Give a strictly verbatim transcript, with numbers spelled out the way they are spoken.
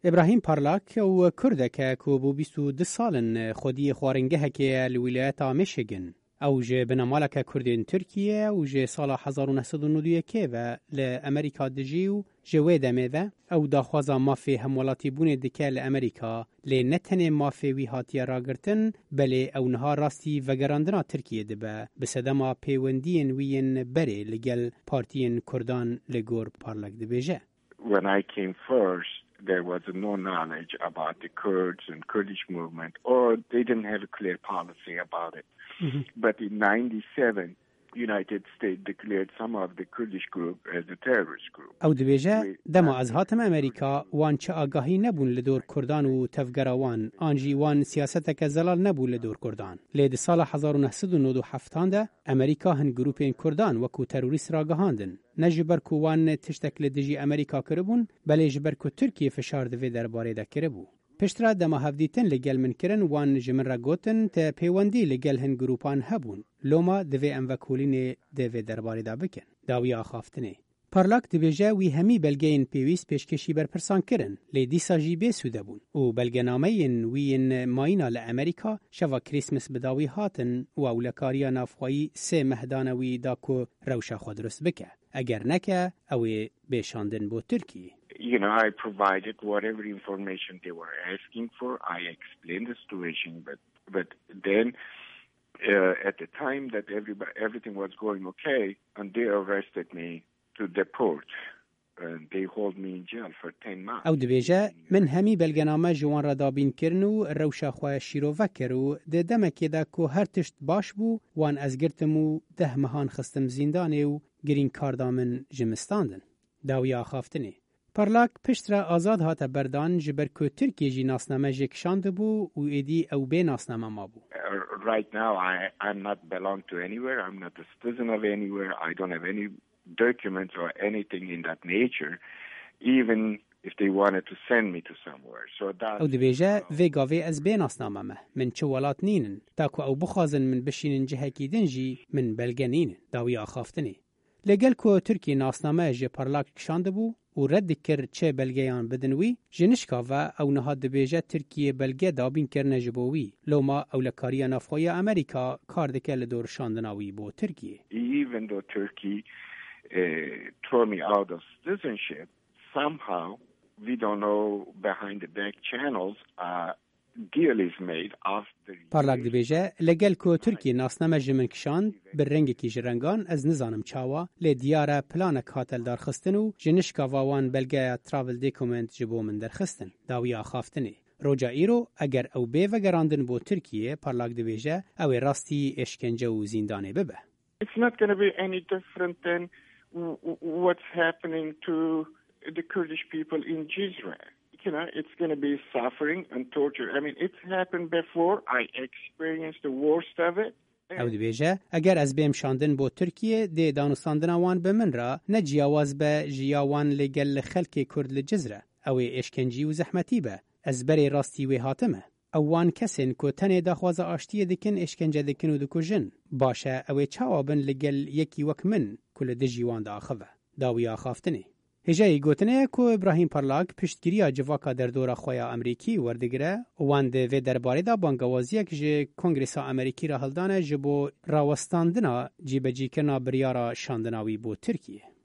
ابراهیم پارلاک و کردک که بو بیست و دو سالن خودی خوارنگه که لولایت میشیگن او جه بنامالک کردین ترکیه و جه سال هزار و نهصد و نود و یک و لامریکا دجیو جوه دمه ده او داخوازا مافی همولاتی بونه دکه لامریکا لی نتنه مافی وی هاتیه راگرتن بله او نها راستی وگراندنا ترکیه دبه بسدما پیوندین وین بره لگل پارتین کردان لگور پارلک دبیجه. When I came first, there was no knowledge about the Kurds and Kurdish movement, or they didn't have a clear policy about it. Mm-hmm. But in ninety-seven, United States declared some of the Kurdish group as a terrorist group. او دبیجه دما از هاتم امریکا وان چه آگاهی نبون لدور کردان و تفگراوان آنجی وان سیاستک زلال نبون لدور کردان. لید سال هزار و نهصد و نود و هفت ده امریکا هن گروپین کردان وکو تروریست را گهاندن. نه جبر کو وان تشتک لدجی امریکا کربون بله جبر کو ترکیه فشار دوی درباره ده کربو. پشترا دما هفدیتن لگل من کرن وان جمن را گوتن تا پیوندی لگل هن گروپان هبون لوما دوی ام وکولین دوی درباره دا بکن داوی آخافتنه. پارلاک دویجه وی همی بلگین پیویس پیشکشی بر پرسان کرن لی دیسا جی بی سوده بون و بلگنامه وین ماینا لامریکا شوا کریسمس بداوی هاتن و اولکاریا نافخوایی سه مهدانوی داکو روشا خود رست بکه اگر نکه اوی بیشاندن بو ترکیه. You know, I provided whatever information they were asking for. I explained the situation, but but then uh, at the time that everybody, everything was going okay, and they arrested me to deport, and they hold me in jail for ten months. او دبیجه من همی بلگنامه جوان را دابین کرنو روشا خواه شیرو وکرو ده دمکی دا که هر تشت باش بو وان از گرتمو ده مهان خستم زیندانه و گرین کاردامن جمستاندن. داوی آخافتنه. پارلاک پشت را آزاد هات بردان جبر که ترکیه جی ناسنامه جکشانده بو و ایدی او بی ناسنامه ما بو. Right now I, I'm not belong to anywhere. I'm not a citizen of anywhere. I don't have any documents or anything in that nature, even if they wanted to send me to somewhere. So that او دبیجه وی گاوی از بی ناسنامه ما من چه ولات نینن تاکو او بخوازن من بشینن جهکی دنجی من بلگه نینن داوی آخافتنی. لگل که ترکیه ناسنامه جی پارلاک کشانده بو و رد کرد چه بلگیان بدنوی جنشکا و او نهاد دبیجه ترکیه بلگه دابین کرنه جبوی لوما اولکاری نافخوی امریکا کار دکه لدور شاندناوی بو ترکیه. Even though Turkey uh, threw me out of citizenship, somehow we don't know behind the back channels uh, deal is made after. پارلاک دبیجه لگل که ترکیه ناسنامه جمن کشاند بر رنگ کی جرنگان از نظانم چاوا لی دیاره پلانک هاتل دار خستن و جنشکا واوان بلگه تراول دیکومنت جبو من در خستن داوی آخافتنه. روجا ایرو اگر او بی وگراندن بو ترکیه پارلاک دبیجه او راستی اشکنجه و زیندانه ببه. It's not going to be any different than what's happening to the Kurdish people in Jizre. You know, it's going to be suffering and torture. I mean, it's happened before. I experienced the worst of it. او دبیجه اگر از بیم شاندن بو ترکیه دی دانستاندن وان به من را نه جیاواز به جیاوان لگل خلک کرد لجزره او اشکنجی و زحمتی به از بری راستی وی حاتمه اوان کسین که تنه داخواز آشتی دکن اشکنجه دکن و دکو جن باشه او چاوابن لگل یکی وک من کل دجیوان دا آخوه داوی آخافتنه. هجای گوتنه که ابراهیم پارلاک پشتگیری جواکا در دورا خویا امریکی وردگره وان ده و درباره دا بانگوازیه که جه کنگریسا امریکی را هلدانه جبو راوستاندنا جیبجی کنا بریارا شاندناوی بو ترکیه.